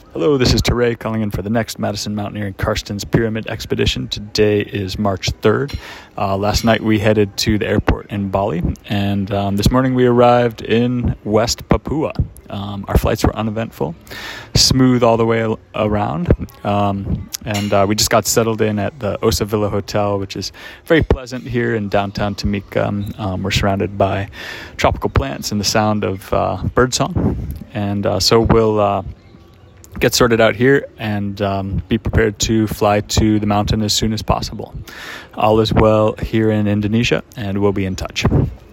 Hello, this is Teray calling in for the next Madison Mountaineering Karstens Pyramid Expedition. Today is March 3rd. Last night we headed to the airport in Bali, and this morning we arrived in West Papua. Our flights were uneventful, smooth all the way around, and we just got settled in at the Osa Villa Hotel, which is very pleasant here in downtown Tamika. We're surrounded by tropical plants and the sound of birdsong, and so we'll get sorted out here and be prepared to fly to the mountain as soon as possible. All is well here in Indonesia, and we'll be in touch.